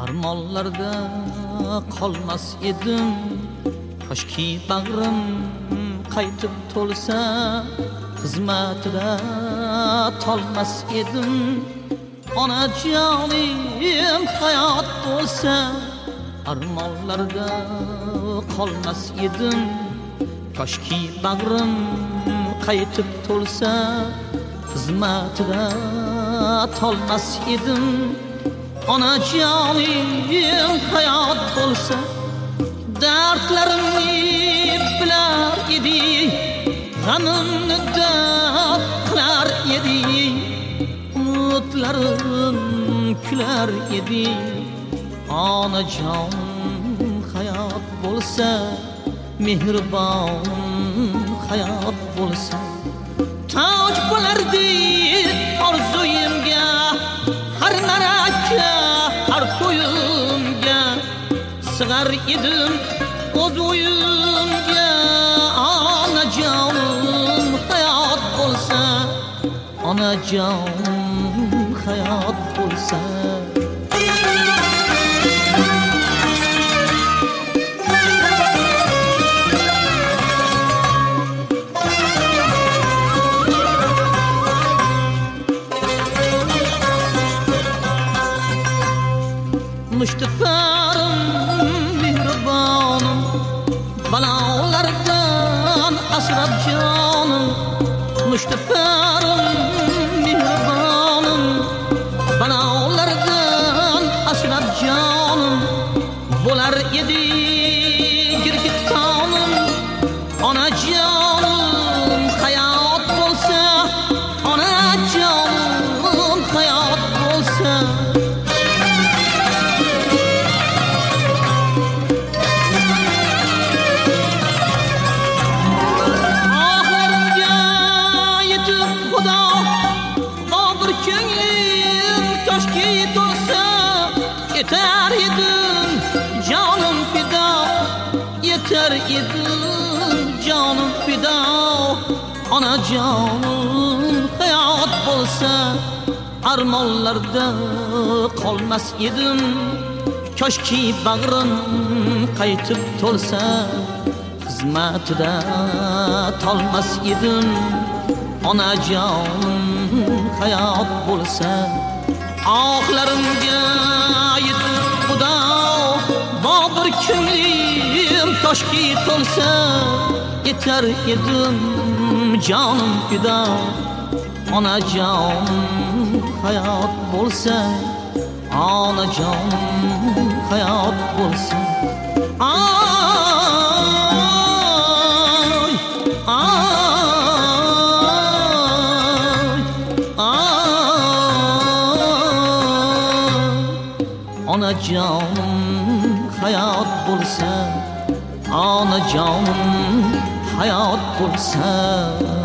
Armonlarda qolmas edim, koshki bag'rim qaytib to'lsa, xizmatida tolmas edim. Onajonim hayot bo'lsa, armonlarda qolmas edim, koshki bag'rim qaytib to'lsa, xizmatida tolmas edim. Onajonim hayot bo'lsa, dardlarimni bilar edi, g'amimni daf qilar edi, umidlarim kular edi. Onajonim hayot bo'lsa, mehribon hayot bo'lsa, toj bo'lardi orzuyimga, har maraka, har to'yimga sig'ar edim o'z o'yimga. Onajonim hayot bo'lsa, onajonim hayot bo'lsa, mushtaqarim mehribonim, balolardan asrab jonim. Mushtaqarim mehribonim, balolardan asrab jonim. Bo'lar edi girgitonim. Onajonim hayot bo'lsa, onajonim hayot bo'lsa, yeter edim canım fido, yeter edim canım fido. Onajonim hayot bo'lsa, armonlarda qolmas edim, koshki bag'rim qaytib to'lsa, xizmatida tolmas edim. Onajonim hayot bo'lsa, oxlarimga yetib xudo, bobur ko'nglim toshki to'lsa, yetar edim jonim fido. Onajonim hayot bo'lsa, onajonim hayot bo'lsa, onajonim hayot bo'lsa, onajonim hayot bo'lsa.